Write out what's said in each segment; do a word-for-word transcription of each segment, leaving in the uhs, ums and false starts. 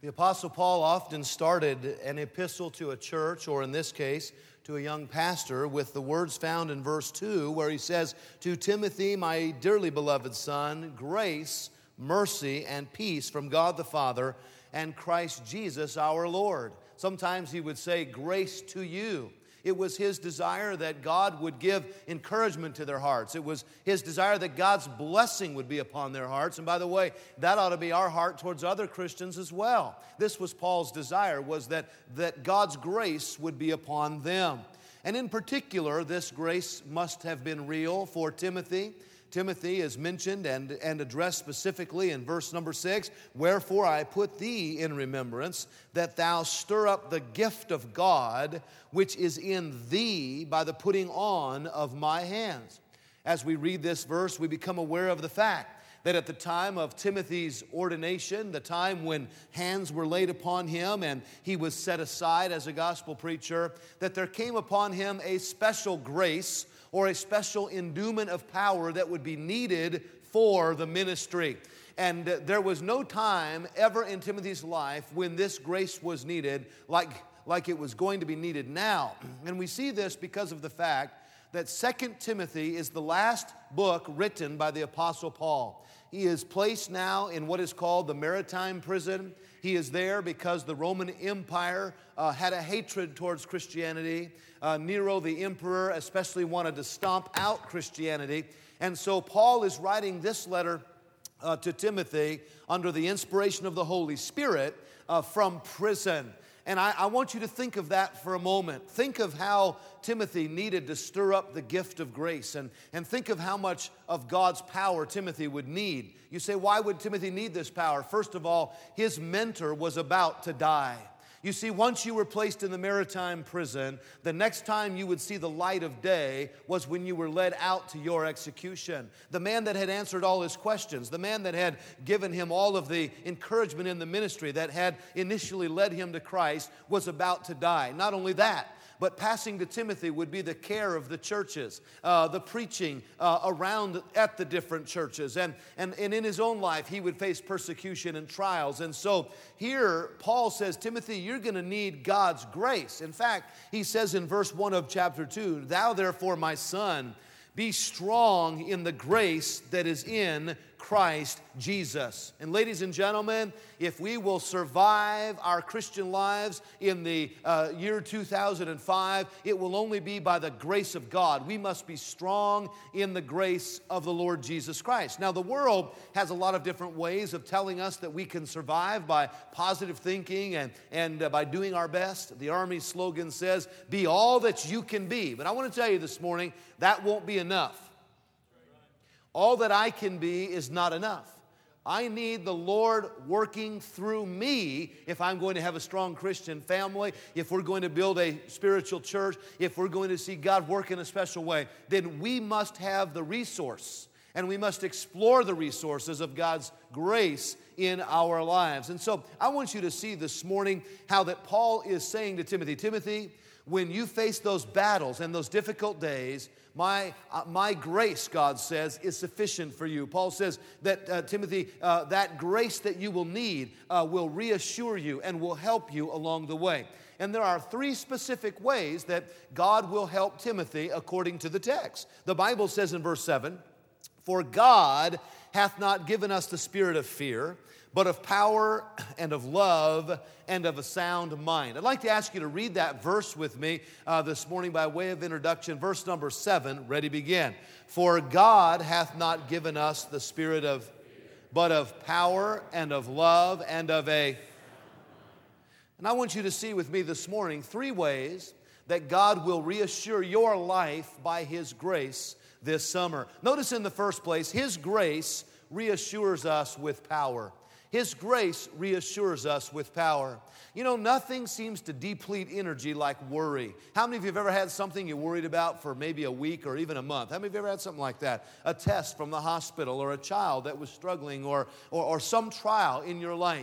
The Apostle Paul often started an epistle to a church, or in this case, to a young pastor, with the words found in verse two, where he says, "To Timothy, my dearly beloved son, grace, mercy, and peace from God the Father and Christ Jesus our Lord." Sometimes he would say, "Grace to you." It was his desire that God would give encouragement to their hearts. It was his desire that God's blessing would be upon their hearts. And by the way, that ought to be our heart towards other Christians as well. This was Paul's desire, was that, that God's grace would be upon them. And in particular, this grace must have been real for Timothy. Timothy is mentioned and, and addressed specifically in verse number six. "Wherefore I put thee in remembrance, that thou stir up the gift of God, which is in thee by the putting on of my hands." As we read this verse, we become aware of the fact that at the time of Timothy's ordination, the time when hands were laid upon him and he was set aside as a gospel preacher, that there came upon him a special grace or a special endowment of power that would be needed for the ministry. And there was no time ever in Timothy's life when this grace was needed like, like it was going to be needed now. And we see this because of the fact that Second Timothy is the last book written by the Apostle Paul. He is placed now in what is called the Maritime Prison. He is there because the Roman Empire uh, had a hatred towards Christianity. Uh, Nero, the emperor, especially wanted to stomp out Christianity. And so Paul is writing this letter uh, to Timothy under the inspiration of the Holy Spirit uh, from prison. And I, I want you to think of that for a moment. Think of how Timothy needed to stir up the gift of grace. And, and think of how much of God's power Timothy would need. You say, why would Timothy need this power? First of all, his mentor was about to die. You see, once you were placed in the maritime prison, the next time you would see the light of day was when you were led out to your execution. The man that had answered all his questions, the man that had given him all of the encouragement in the ministry, that had initially led him to Christ, was about to die. Not only that, but passing to Timothy would be the care of the churches, uh, the preaching uh, around at the different churches. And, and, and in his own life, he would face persecution and trials. And so here, Paul says, Timothy, you're going to need God's grace. In fact, he says in verse one of chapter two, "Thou therefore, my son, be strong in the grace that is in Christ Jesus." And ladies and gentlemen, if we will survive our Christian lives in the uh, year two thousand five, it will only be by the grace of God. We must be strong in the grace of the Lord Jesus Christ. Now, the world has a lot of different ways of telling us that we can survive by positive thinking and, and uh, by doing our best. The Army slogan says, "Be all that you can be." But I want to tell you this morning, that won't be enough. All that I can be is not enough. I need the Lord working through me if I'm going to have a strong Christian family, if we're going to build a spiritual church, if we're going to see God work in a special way. Then we must have the resource, and we must explore the resources of God's grace in our lives. And so I want you to see this morning how that Paul is saying to Timothy, Timothy, when you face those battles and those difficult days, my, uh, my grace, God says, is sufficient for you. Paul says that, uh, Timothy, uh, that grace that you will need uh, will reassure you and will help you along the way. And there are three specific ways that God will help Timothy according to the text. The Bible says in verse seven, "For God hath not given us the spirit of fear, but of power and of love and of a sound mind." I'd like to ask you to read that verse with me uh, this morning by way of introduction. Verse number seven, ready, begin. "For God hath not given us the spirit of, but of power and of love and of a..." And I want you to see with me this morning three ways that God will reassure your life by His grace this summer. Notice in the first place, His grace reassures us with power. His grace reassures us with power. You know, nothing seems to deplete energy like worry. How many of you have ever had something you worried about for maybe a week or even a month? How many of you have ever had something like that? A test from the hospital, or a child that was struggling, or, or, or some trial in your life.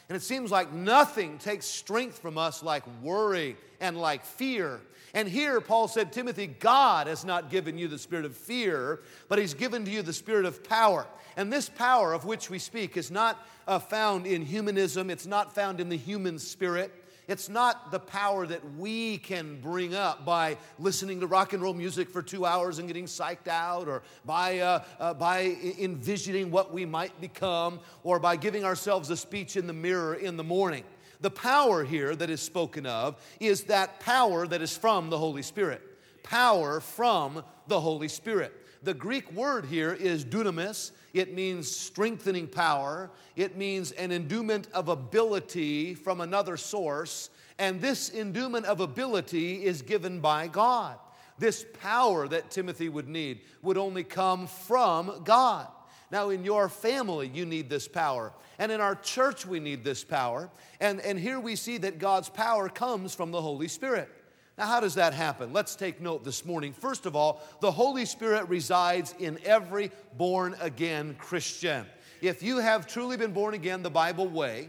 And it seems like nothing takes strength from us like worry and like fear. And here Paul said, Timothy, God has not given you the spirit of fear, but He's given to you the spirit of power. And this power of which we speak is not uh, found in humanism. It's not found in the human spirit. It's not the power that we can bring up by listening to rock and roll music for two hours and getting psyched out, or by, uh, uh, by envisioning what we might become, or by giving ourselves a speech in the mirror in the morning. The power here that is spoken of is that power that is from the Holy Spirit. Power from the Holy Spirit. The Greek word here is dunamis. It means strengthening power. It means an endowment of ability from another source. And this endowment of ability is given by God. This power that Timothy would need would only come from God. Now, in your family, you need this power. And in our church, we need this power. And, and here we see that God's power comes from the Holy Spirit. Now, how does that happen? Let's take note this morning. First of all, the Holy Spirit resides in every born-again Christian. If you have truly been born again the Bible way,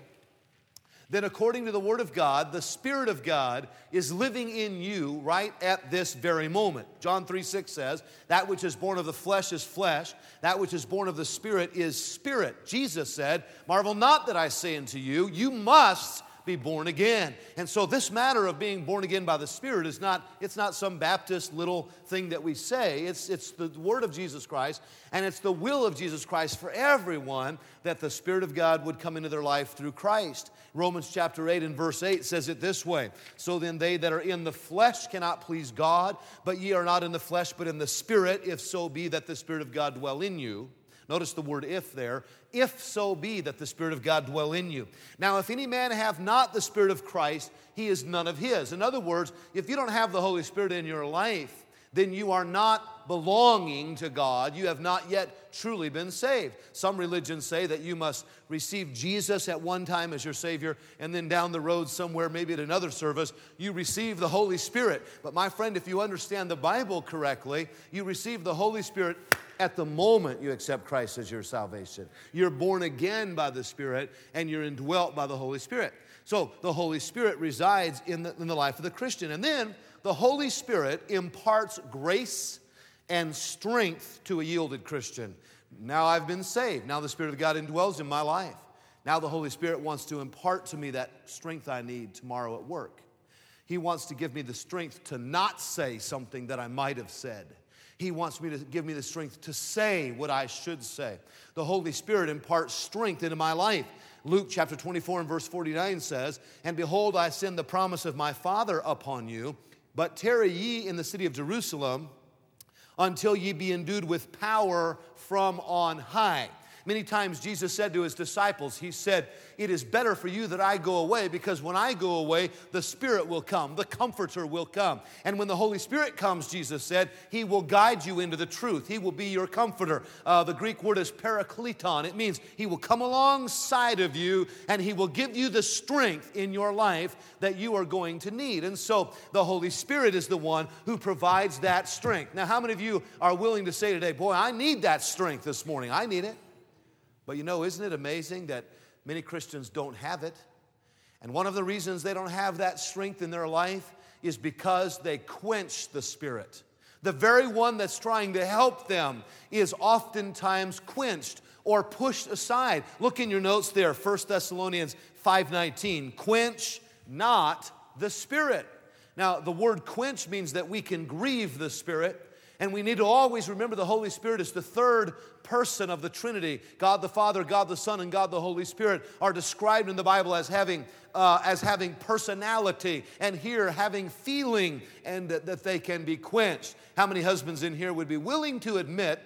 then according to the Word of God, the Spirit of God is living in you right at this very moment. John three six says, that which is born of the flesh is flesh, that which is born of the Spirit is spirit. Jesus said, marvel not that I say unto you, you must be born again. And so this matter of being born again by the Spirit is not, it's not some Baptist little thing that we say. It's, it's the word of Jesus Christ, and it's the will of Jesus Christ for everyone that the Spirit of God would come into their life through Christ. Romans chapter eight and verse eight says it this way, so then they that are in the flesh cannot please God, but ye are not in the flesh but in the Spirit, if so be that the Spirit of God dwell in you. Notice the word if there. If so be that the Spirit of God dwell in you. Now, if any man have not the Spirit of Christ, he is none of his. In other words, if you don't have the Holy Spirit in your life, then you are not belonging to God. You have not yet truly been saved. Some religions say that you must receive Jesus at one time as your Savior, and then down the road somewhere, maybe at another service, you receive the Holy Spirit. But my friend, if you understand the Bible correctly, you receive the Holy Spirit at the moment you accept Christ as your salvation. You're born again by the Spirit, and you're indwelt by the Holy Spirit. So the Holy Spirit resides in the, in the life of the Christian. And then the Holy Spirit imparts grace and strength to a yielded Christian. Now I've been saved. Now the Spirit of God indwells in my life. Now the Holy Spirit wants to impart to me that strength I need tomorrow at work. He wants to give me the strength to not say something that I might have said. He wants me to give me the strength to say what I should say. The Holy Spirit imparts strength into my life. Luke chapter twenty-four and verse forty-nine says, and behold, I send the promise of my Father upon you, but tarry ye in the city of Jerusalem until ye be endued with power from on high. Many times Jesus said to His disciples, He said, it is better for you that I go away, because when I go away, the Spirit will come, the Comforter will come. And when the Holy Spirit comes, Jesus said, He will guide you into the truth. He will be your comforter. Uh, the Greek word is parakleton. It means He will come alongside of you, and He will give you the strength in your life that you are going to need. And so the Holy Spirit is the one who provides that strength. Now, how many of you are willing to say today, boy, I need that strength this morning. I need it. But you know, isn't it amazing that many Christians don't have it? And one of the reasons they don't have that strength in their life is because they quench the Spirit. The very one that's trying to help them is oftentimes quenched or pushed aside. Look in your notes there, First Thessalonians five nineteen. Quench not the Spirit. Now, the word quench means that we can grieve the Spirit. And we need to always remember the Holy Spirit is the third person of the Trinity. God the Father, God the Son, and God the Holy Spirit are described in the Bible as having, uh, as having personality, and here having feeling, and that, that they can be quenched. How many husbands in here would be willing to admit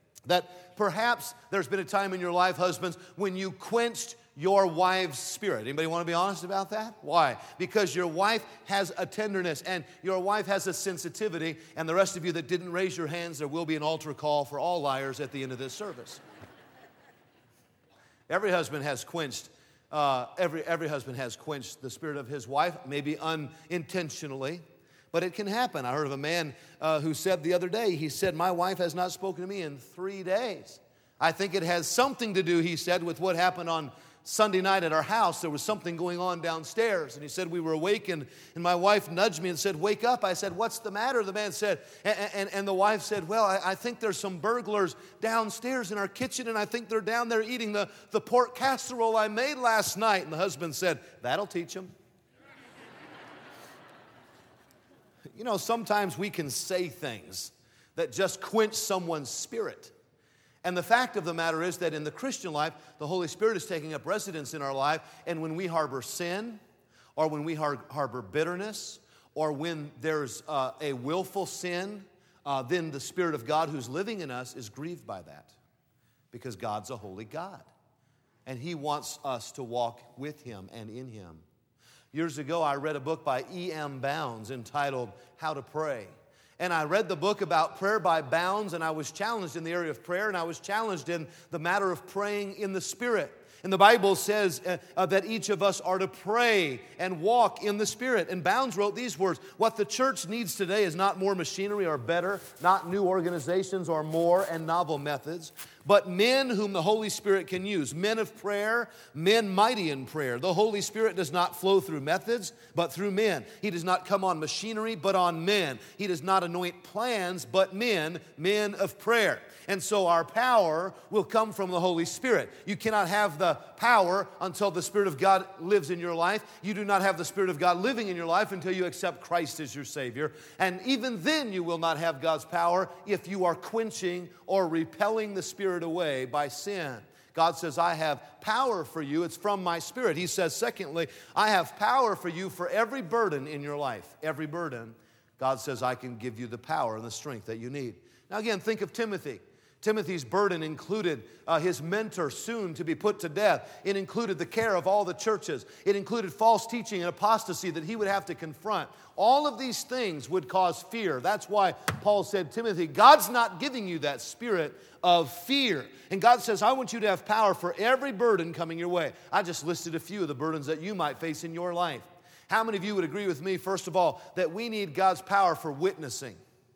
that perhaps there's been a time in your life, husbands, when you quenched your wife's spirit? Anybody want to be honest about that? Why? Because your wife has a tenderness and your wife has a sensitivity, and the rest of you that didn't raise your hands, there will be an altar call for all liars at the end of this service. Every husband has quenched, uh, every, every husband has quenched the spirit of his wife, maybe unintentionally, but it can happen. I heard of a man uh, who said the other day, he said, my wife has not spoken to me in three days. I think it has something to do, he said, with what happened on Sunday night at our house, there was something going on downstairs. And he said, we were awake, and, and my wife nudged me and said, wake up. I said, what's the matter? The man said, and, and, and the wife said, well, I, I think there's some burglars downstairs in our kitchen, and I think they're down there eating the, the pork casserole I made last night. And the husband said, that'll teach them. You know, sometimes we can say things that just quench someone's spirit. And the fact of the matter is that in the Christian life, the Holy Spirit is taking up residence in our life. And when we harbor sin, or when we har- harbor bitterness, or when there's uh, a willful sin, uh, then the Spirit of God who's living in us is grieved by that. Because God's a holy God. And He wants us to walk with Him and in Him. Years ago, I read a book by E M Bounds entitled How to Pray. And I read the book about prayer by Bounds, and I was challenged in the area of prayer, and I was challenged in the matter of praying in the Spirit. And the Bible says uh, uh, that each of us are to pray and walk in the Spirit. And Bounds wrote these words, what the church needs today is not more machinery or better, not new organizations or more and novel methods, but men whom the Holy Spirit can use, men of prayer, men mighty in prayer. The Holy Spirit does not flow through methods, but through men. He does not come on machinery, but on men. He does not anoint plans, but men, men of prayer. And so our power will come from the Holy Spirit. You cannot have the power until the Spirit of God lives in your life. You do not have the Spirit of God living in your life until you accept Christ as your Savior. And even then you will not have God's power if you are quenching or repelling the Spirit away by sin. God says, I have power for you. It's from my Spirit. He says, secondly, I have power for you for every burden in your life. Every burden. God says, I can give you the power and the strength that you need. Now again, think of Timothy. Timothy's burden included uh, his mentor soon to be put to death. It included the care of all the churches. It included false teaching and apostasy that he would have to confront. All of these things would cause fear. That's why Paul said, Timothy, God's not giving you that spirit of fear. And God says, I want you to have power for every burden coming your way. I just listed a few of the burdens that you might face in your life. How many of you would agree with me, first of all, that we need God's power for witnessing?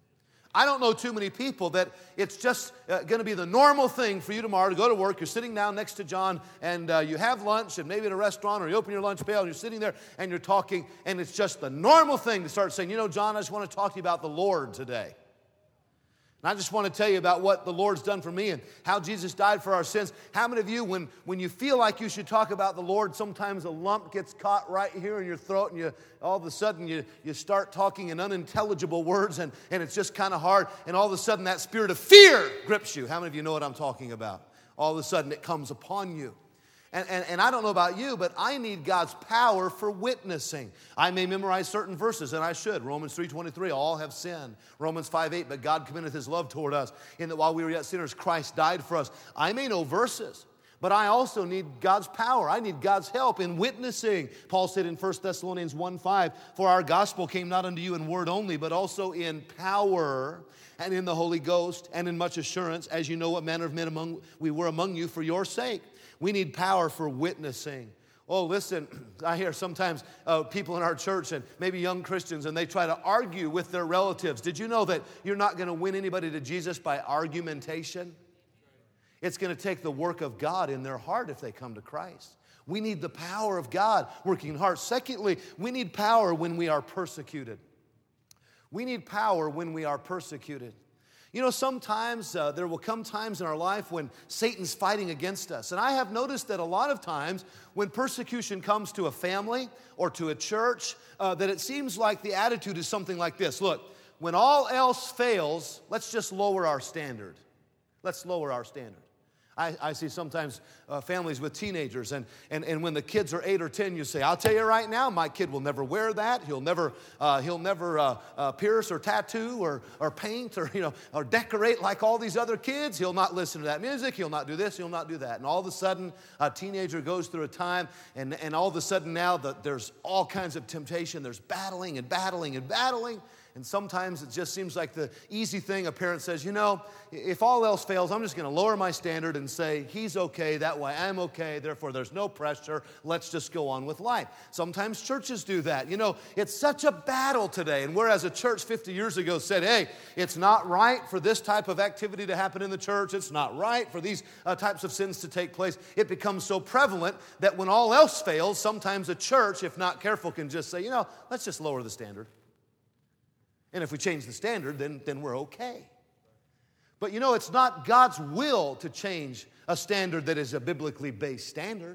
I don't know too many people that it's just uh, going to be the normal thing for you tomorrow to go to work. You're sitting down next to John, and uh, you have lunch, and maybe at a restaurant, or you open your lunch pail, and you're sitting there, and you're talking, and it's just the normal thing to start saying, you know, John, I just want to talk to you about the Lord today. And I just want to tell you about what the Lord's done for me and how Jesus died for our sins. How many of you, when, when you feel like you should talk about the Lord, sometimes a lump gets caught right here in your throat, and you all of a sudden you, you start talking in unintelligible words, and, and it's just kind of hard, and all of a sudden that spirit of fear grips you. How many of you know what I'm talking about? All of a sudden it comes upon you. And, and, and I don't know about you, but I need God's power for witnessing. I may memorize certain verses, and I should. Romans three twenty-three, all have sinned. Romans five eight, but God commendeth His love toward us, in that while we were yet sinners, Christ died for us. I may know verses, but I also need God's power. I need God's help in witnessing. Paul said in First Thessalonians one five, for our gospel came not unto you in word only, but also in power and in the Holy Ghost and in much assurance, as you know what manner of men among we were among you for your sake. We need power for witnessing. Oh, listen, I hear sometimes uh, people in our church and maybe young Christians, and they try to argue with their relatives. Did you know that you're not going to win anybody to Jesus by argumentation? It's going to take the work of God in their heart if they come to Christ. We need the power of God working in hearts. Secondly, we need power when we are persecuted. We need power when we are persecuted. You know, sometimes uh, there will come times in our life when Satan's fighting against us. And I have noticed that a lot of times when persecution comes to a family or to a church, uh, that it seems like the attitude is something like this. Look, when all else fails, let's just lower our standard. Let's lower our standard. I, I see sometimes uh, families with teenagers, and, and, and when the kids are eight or ten, you say, I'll tell you right now, my kid will never wear that. He'll never uh, he'll never uh, uh, pierce or tattoo or, or paint or, you know, or decorate like all these other kids. He'll not listen to that music. He'll not do this. He'll not do that. And all of a sudden, a teenager goes through a time, and, and all of a sudden now the, there's all kinds of temptation. There's battling and battling and battling. And sometimes it just seems like the easy thing. A parent says, you know, if all else fails, I'm just going to lower my standard and say, he's okay, that way I'm okay, therefore there's no pressure, let's just go on with life. Sometimes churches do that. You know, it's such a battle today. And whereas a church fifty years ago said, hey, it's not right for this type of activity to happen in the church, it's not right for these uh, types of sins to take place, it becomes so prevalent that when all else fails, sometimes a church, if not careful, can just say, you know, let's just lower the standard. And if we change the standard, then, then we're okay. But you know, it's not God's will to change a standard that is a biblically based standard.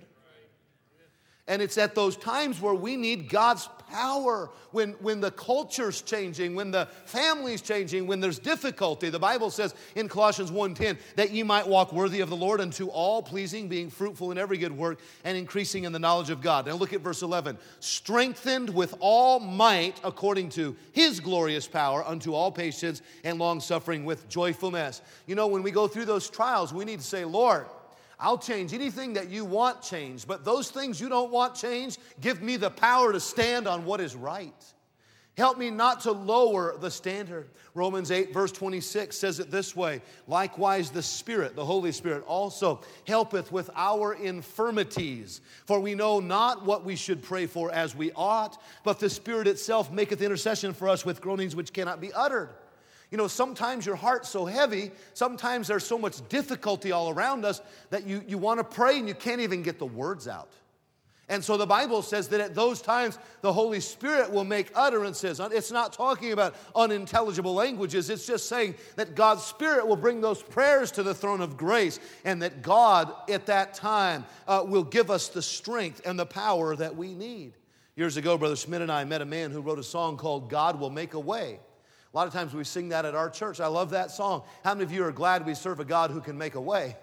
And it's at those times where we need God's power, when, when the culture's changing, when the family's changing, when there's difficulty. The Bible says in Colossians one ten that ye might walk worthy of the Lord unto all pleasing, being fruitful in every good work and increasing in the knowledge of God. Now look at verse eleven. Strengthened with all might according to his glorious power unto all patience and long suffering with joyfulness. You know, when we go through those trials, we need to say, Lord, I'll change anything that you want changed, but those things you don't want changed, give me the power to stand on what is right. Help me not to lower the standard. Romans eight verse twenty-six says it this way, likewise the Spirit, the Holy Spirit, also helpeth with our infirmities. For we know not what we should pray for as we ought, but the Spirit itself maketh intercession for us with groanings which cannot be uttered. You know, sometimes your heart's so heavy, sometimes there's so much difficulty all around us that you, you want to pray and you can't even get the words out. And so the Bible says that at those times, the Holy Spirit will make utterances. It's not talking about unintelligible languages. It's just saying that God's Spirit will bring those prayers to the throne of grace, and that God, at that time, uh, will give us the strength and the power that we need. Years ago, Brother Schmidt and I met a man who wrote a song called God Will Make a Way. A lot of times we sing that at our church. I love that song. How many of you are glad we serve a God who can make a way?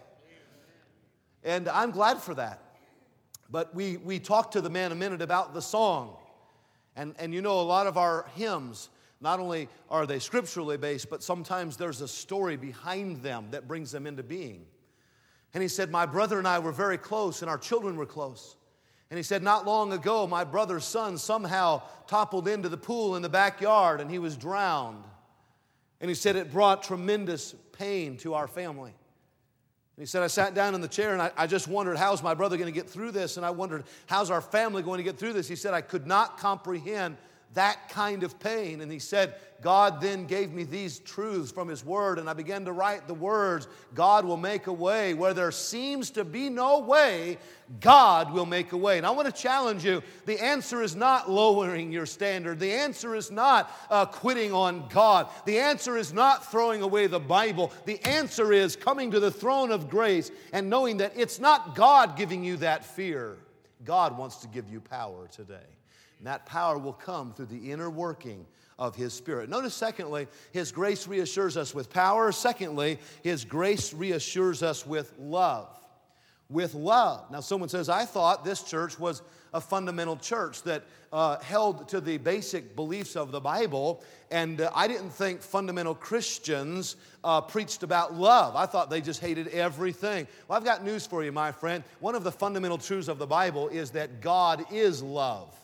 And I'm glad for that. But we, we talked to the man a minute about the song. And, and you know, a lot of our hymns, not only are they scripturally based, but sometimes there's a story behind them that brings them into being. And he said, my brother and I were very close, and our children were close. And he said, not long ago, my brother's son somehow toppled into the pool in the backyard, and he was drowned. And he said it brought tremendous pain to our family. And he said, I sat down in the chair, and I, I just wondered, how's my brother going to get through this? And I wondered, how's our family going to get through this? He said, I could not comprehend that kind of pain. And he said, God then gave me these truths from His Word, and I began to write the words, God will make a way. Where there seems to be no way, God will make a way. And I want to challenge you, the answer is not lowering your standard. The answer is not uh, quitting on God. The answer is not throwing away the Bible. The answer is coming to the throne of grace and knowing that it's not God giving you that fear. God wants to give you power today. And that power will come through the inner working of His Spirit. Notice, secondly, His grace reassures us with power. Secondly, His grace reassures us with love. With love. Now, someone says, I thought this church was a fundamental church that uh, held to the basic beliefs of the Bible, and uh, I didn't think fundamental Christians uh, preached about love. I thought they just hated everything. Well, I've got news for you, my friend. One of the fundamental truths of the Bible is that God is love.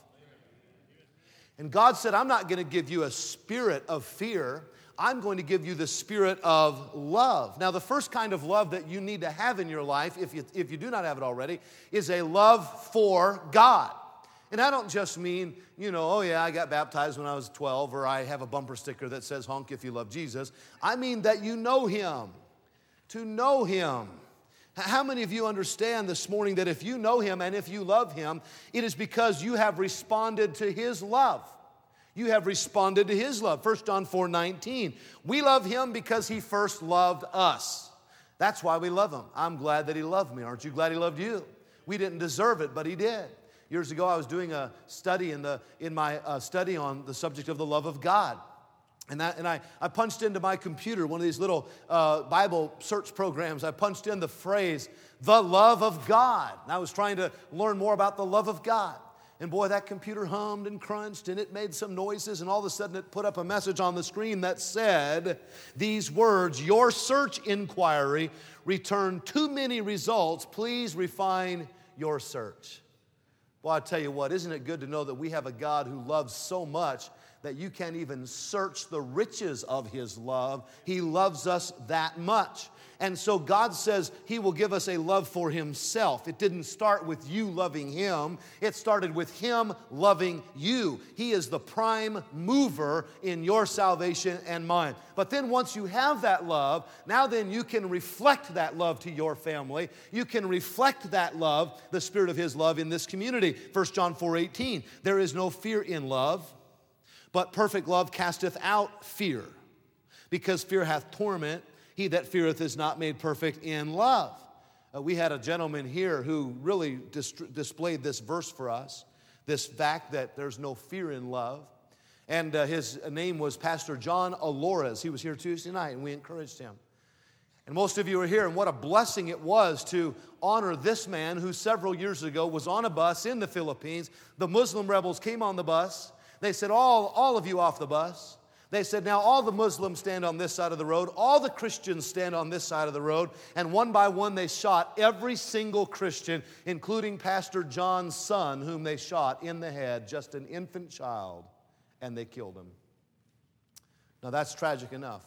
And God said, I'm not going to give you a spirit of fear. I'm going to give you the spirit of love. Now, the first kind of love that you need to have in your life, if you, if you do not have it already, is a love for God. And I don't just mean, you know, oh yeah, I got baptized when I was twelve, or I have a bumper sticker that says, honk if you love Jesus. I mean that you know Him. To know Him. How many of you understand this morning that if you know Him and if you love Him, it is because you have responded to His love. You have responded to His love. First John four nineteen. We love Him because He first loved us. That's why we love Him. I'm glad that He loved me. Aren't you glad He loved you? We didn't deserve it, but He did. Years ago, I was doing a study in, the, in my uh, study on the subject of the love of God. And, that, and I, I punched into my computer, one of these little uh, Bible search programs, I punched in the phrase, the love of God. And I was trying to learn more about the love of God. And boy, that computer hummed and crunched, and it made some noises, and all of a sudden it put up a message on the screen that said these words, your search inquiry returned too many results. Please refine your search. Well, I tell you what, isn't it good to know that we have a God who loves so much that you can't even search the riches of His love. He loves us that much. And so God says He will give us a love for Himself. It didn't start with you loving Him. It started with Him loving you. He is the prime mover in your salvation and mine. But then once you have that love, now then you can reflect that love to your family. You can reflect that love, the Spirit of His love, in this community. First John four eighteen, there is no fear in love, but perfect love casteth out fear, because fear hath torment. He that feareth is not made perfect in love. Uh, we had a gentleman here who really dis- displayed this verse for us, this fact that there's no fear in love. And uh, his name was Pastor John Alores. He was here Tuesday night, and we encouraged him. And most of you are here, and what a blessing it was to honor this man who several years ago was on a bus in the Philippines. The Muslim rebels came on the bus. They said, all, all of you off the bus. They said, now all the Muslims stand on this side of the road, all the Christians stand on this side of the road, and one by one they shot every single Christian, including Pastor John's son, whom they shot in the head, just an infant child, and they killed him. Now that's tragic enough.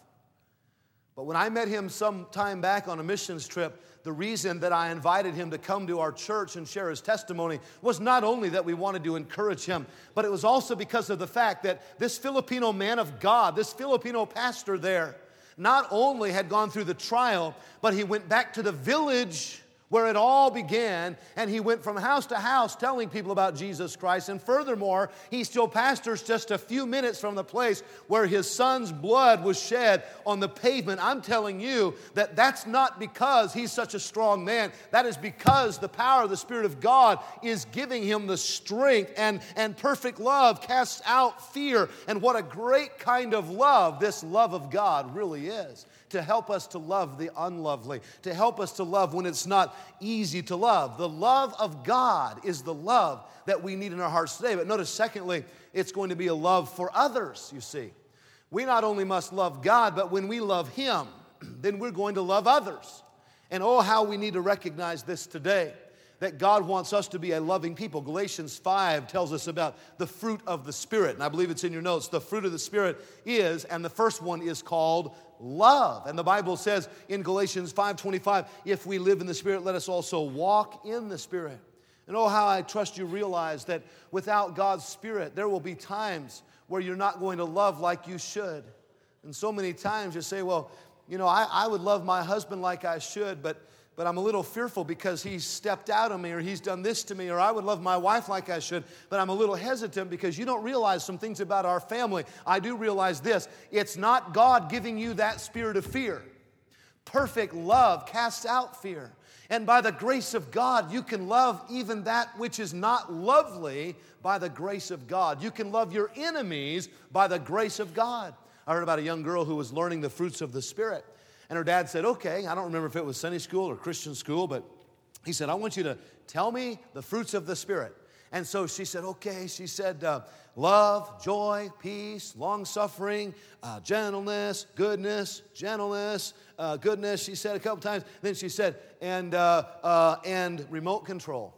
But when I met him some time back on a missions trip, the reason that I invited him to come to our church and share his testimony was not only that we wanted to encourage him, but it was also because of the fact that this Filipino man of God, this Filipino pastor there, not only had gone through the trial, but he went back to the village where it all began, and he went from house to house telling people about Jesus Christ. And furthermore, he still pastors just a few minutes from the place where his son's blood was shed on the pavement. I'm telling you that that's not because he's such a strong man. That is because the power of the Spirit of God is giving him the strength, and, and perfect love casts out fear. And what a great kind of love this love of God really is. To help us to love the unlovely, to help us to love when it's not easy to love. The love of God is the love that we need in our hearts today. But notice, secondly, it's going to be a love for others, you see. We not only must love God, but when we love Him, then we're going to love others. And oh, how we need to recognize this today, that God wants us to be a loving people. Galatians five tells us about the fruit of the Spirit. And I believe it's in your notes. The fruit of the Spirit is, and the first one is called love. And the Bible says in Galatians five twenty-five, if we live in the Spirit, let us also walk in the Spirit. And oh, how I trust you realize that without God's Spirit, there will be times where you're not going to love like you should. And so many times you say, well, you know, I, I would love my husband like I should, but But I'm a little fearful because he's stepped out on me, or he's done this to me, or I would love my wife like I should, but I'm a little hesitant because you don't realize some things about our family. I do realize this. It's not God giving you that spirit of fear. Perfect love casts out fear. And by the grace of God, you can love even that which is not lovely by the grace of God. You can love your enemies by the grace of God. I heard about a young girl who was learning the fruits of the Spirit. And her dad said, okay, I don't remember if it was Sunday school or Christian school, but he said, I want you to tell me the fruits of the Spirit. And so she said, okay. She said, uh, love, joy, peace, long-suffering, uh, gentleness, goodness, gentleness, uh, goodness. She said a couple times. Then she said, and, uh, uh, and remote control.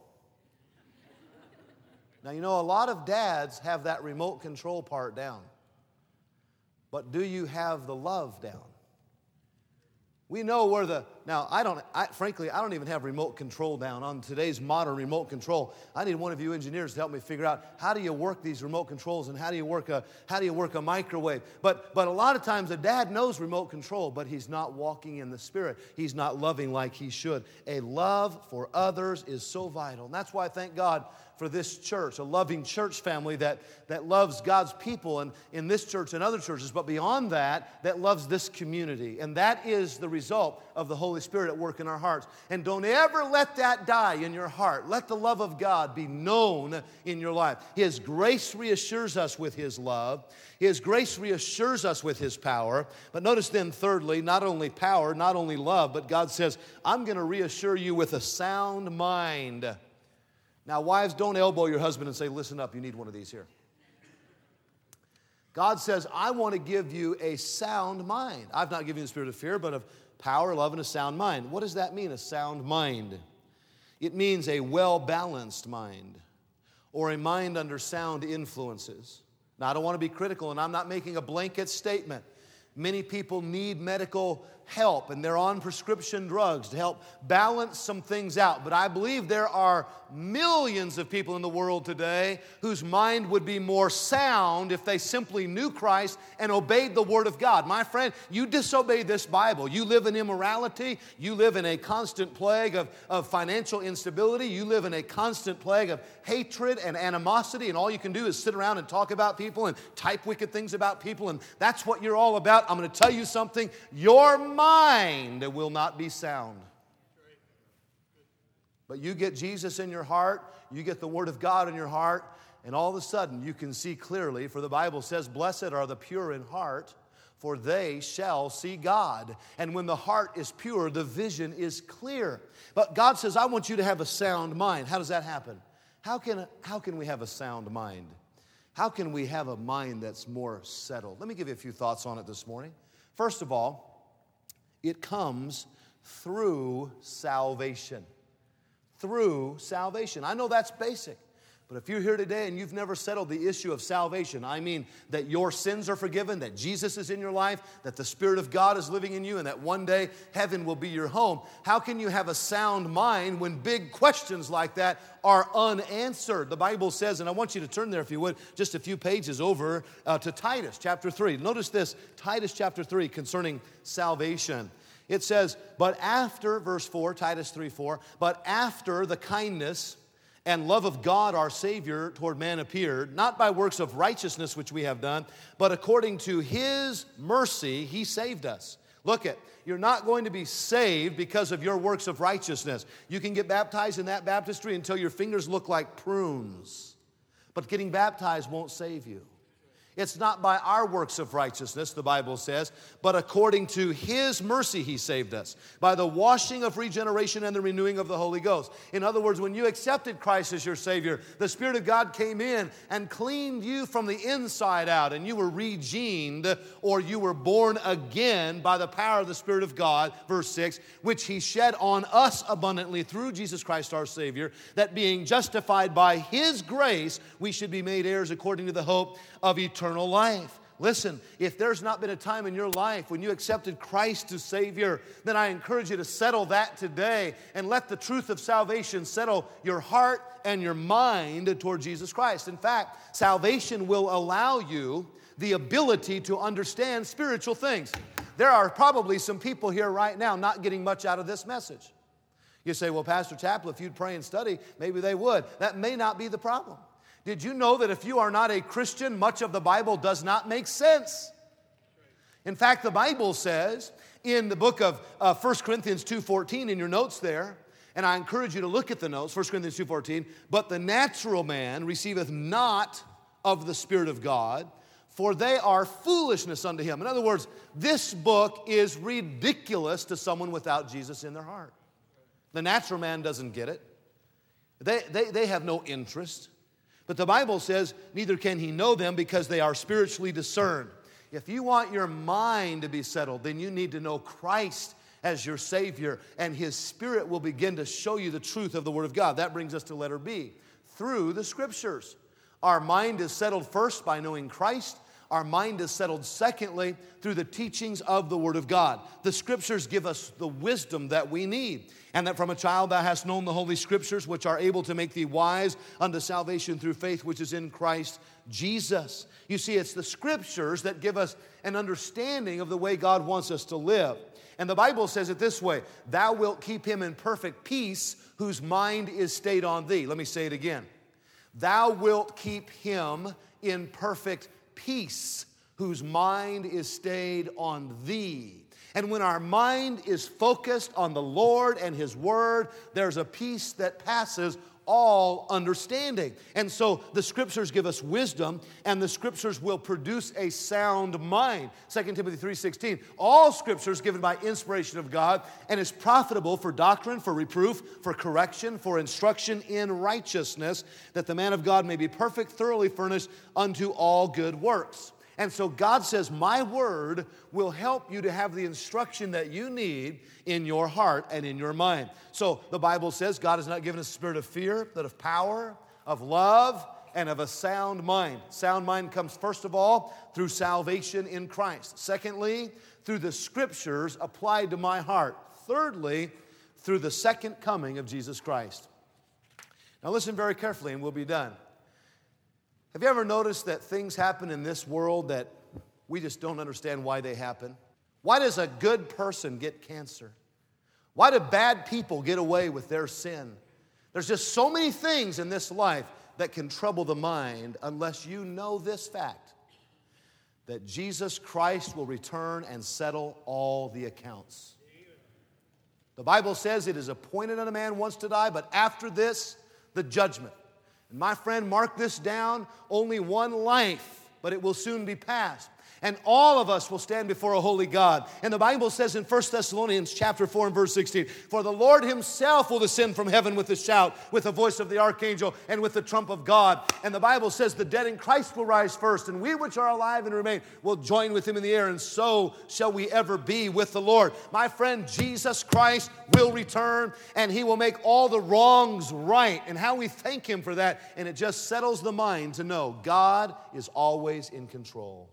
Now, you know, a lot of dads have that remote control part down. But do you have the love down? We know where the, now I don't, I, frankly, I don't even have remote control down on today's modern remote control. I need one of you engineers to help me figure out how do you work these remote controls and how do you work a, how do you work a microwave. But, but a lot of times a dad knows remote control, but he's not walking in the Spirit. He's not loving like he should. A love for others is so vital. And that's why I thank God for this church, a loving church family that, that loves God's people and in this church and other churches, but beyond that, that loves this community. And that is the result of the Holy Spirit at work in our hearts. And don't ever let that die in your heart. Let the love of God be known in your life. His grace reassures us with His love. His grace reassures us with His power. But notice then, thirdly, not only power, not only love, but God says, I'm going to reassure you with a sound mind. Now, wives, don't elbow your husband and say, listen up, you need one of these here. God says, I want to give you a sound mind. I've not given you the spirit of fear, but of power, love, and a sound mind. What does that mean, a sound mind? It means a well-balanced mind. or a mind under sound influences. Now, I don't want to be critical, and I'm not making a blanket statement. Many people need medical help, and they're on prescription drugs to help balance some things out. But I believe there are millions of people in the world today whose mind would be more sound if they simply knew Christ and obeyed the Word of God. My friend, you disobey this Bible. You live in immorality. You live in a constant plague of, of financial instability. You live in a constant plague of hatred and animosity, and all you can do is sit around and talk about people and type wicked things about people, and that's what you're all about. I'm going to tell you something. Your mind will not be sound. But you get Jesus in your heart, you get the Word of God in your heart, and all of a sudden you can see clearly, for the Bible says, blessed are the pure in heart, for they shall see God. And when the heart is pure, the vision is clear. But God says, I want you to have a sound mind. How does that happen? How can, how can we have a sound mind? How can we have a mind that's more settled? Let me give you a few thoughts on it this morning. First of all, it comes through salvation. Through salvation. I know that's basic. But if you're here today and you've never settled the issue of salvation, I mean that your sins are forgiven, that Jesus is in your life, that the Spirit of God is living in you, and that one day heaven will be your home, how can you have a sound mind when big questions like that are unanswered? The Bible says, and I want you to turn there if you would, just a few pages over uh, to Titus chapter three. Notice this, Titus chapter three concerning salvation. It says, but after, verse four, Titus three four, but after the kindness and love of God our Savior toward man appeared, not by works of righteousness which we have done, but according to His mercy He saved us. Look at, you're not going to be saved because of your works of righteousness. You can get baptized in that baptistry until your fingers look like prunes. But getting baptized won't save you. It's not by our works of righteousness, the Bible says, but according to His mercy He saved us, by the washing of regeneration and the renewing of the Holy Ghost. In other words, when you accepted Christ as your Savior, the Spirit of God came in and cleaned you from the inside out, and you were regened, or you were born again by the power of the Spirit of God, verse six, which He shed on us abundantly through Jesus Christ our Savior, that being justified by His grace, we should be made heirs according to the hope of eternal life. Listen, if there's not been a time in your life when you accepted Christ as Savior, then I encourage you to settle that today and let the truth of salvation settle your heart and your mind toward Jesus Christ. In fact, salvation will allow you the ability to understand spiritual things. There are probably some people here right now not getting much out of this message. You say, well, Pastor Chappell, if you'd pray and study, maybe they would. That may not be the problem. Did you know that if you are not a Christian, much of the Bible does not make sense? In fact, the Bible says in the book of uh, First Corinthians two fourteen in your notes there, and I encourage you to look at the notes, First Corinthians two fourteen, but the natural man receiveth not of the Spirit of God, for they are foolishness unto him. In other words, this book is ridiculous to someone without Jesus in their heart. The natural man doesn't get it. They, they, they have no interest. But the Bible says, neither can he know them because they are spiritually discerned. If you want your mind to be settled, then you need to know Christ as your Savior, and His Spirit will begin to show you the truth of the Word of God. That brings us to letter B, through the Scriptures. Our mind is settled first by knowing Christ. Our mind is settled secondly through the teachings of the Word of God. The Scriptures give us the wisdom that we need. And that from a child thou hast known the Holy Scriptures, which are able to make thee wise unto salvation through faith which is in Christ Jesus. You see, it's the Scriptures that give us an understanding of the way God wants us to live. And the Bible says it this way, thou wilt keep him in perfect peace whose mind is stayed on thee. Let me say it again. Thou wilt keep him in perfect peace whose mind is stayed on thee. And when our mind is focused on the Lord and His Word, there's a peace that passes all understanding. And so the Scriptures give us wisdom, and the Scriptures will produce a sound mind. Second Timothy three sixteen, all Scripture is given by inspiration of God and is profitable for doctrine, for reproof, for correction, for instruction in righteousness, that the man of God may be perfect, thoroughly furnished unto all good works. And so God says, my word will help you to have the instruction that you need in your heart and in your mind. So the Bible says God has not given us a spirit of fear, but of power, of love and of a sound mind. Sound mind comes first of all through salvation in Christ. Secondly, through the Scriptures applied to my heart. Thirdly, through the second coming of Jesus Christ. Now listen very carefully and we'll be done. Have you ever noticed that things happen in this world that we just don't understand why they happen? Why does a good person get cancer? Why do bad people get away with their sin? There's just so many things in this life that can trouble the mind unless you know this fact, that Jesus Christ will return and settle all the accounts. The Bible says it is appointed unto man once to die, but after this, the judgment. And my friend, mark this down, only one life, but it will soon be past. And all of us will stand before a holy God. And the Bible says in First Thessalonians chapter four and verse sixteen, for the Lord himself will descend from heaven with a shout, with the voice of the archangel, and with the trump of God. And the Bible says the dead in Christ will rise first, and we which are alive and remain will join with him in the air, and so shall we ever be with the Lord. My friend, Jesus Christ will return, and he will make all the wrongs right. And how we thank him for that. And it just settles the mind to know God is always in control.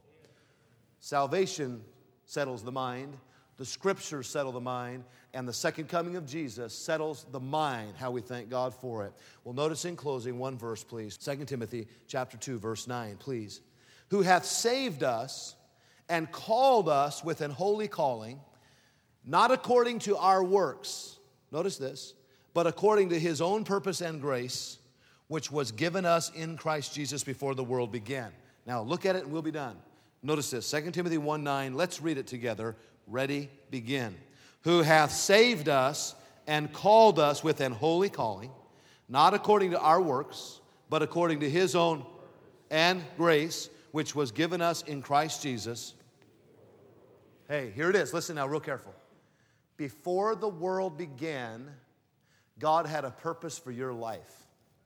Salvation settles the mind, the Scriptures settle the mind, and the second coming of Jesus settles the mind, how we thank God for it. Well, notice in closing one verse, please. Second Timothy chapter two, verse nine, please. Who hath saved us and called us with an holy calling, not according to our works, notice this, but according to his own purpose and grace, which was given us in Christ Jesus before the world began. Now, look at it and we'll be done. Notice this, Second Timothy one nine, let's read it together. Ready, begin. Who hath saved us and called us with an holy calling, not according to our works, but according to his own and grace, which was given us in Christ Jesus. Hey, here it is. Listen now, real careful. Before the world began, God had a purpose for your life.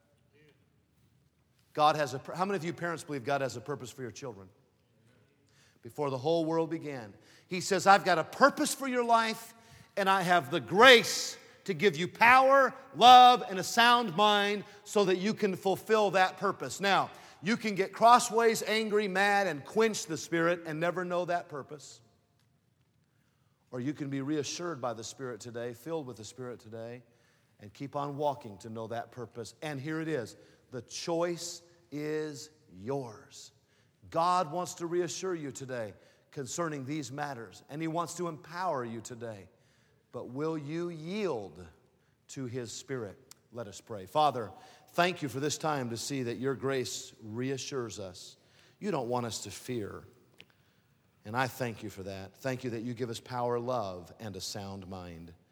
God has a, how many of you parents believe God has a purpose for your children? Before the whole world began. He says, I've got a purpose for your life, and I have the grace to give you power, love, and a sound mind so that you can fulfill that purpose. Now, you can get crossways, angry, mad, and quench the Spirit and never know that purpose. Or you can be reassured by the Spirit today, filled with the Spirit today, and keep on walking to know that purpose. And here it is. The choice is yours. God wants to reassure you today concerning these matters, and he wants to empower you today. But will you yield to his Spirit? Let us pray. Father, thank you for this time to see that your grace reassures us. You don't want us to fear, and I thank you for that. Thank you that you give us power, love, and a sound mind.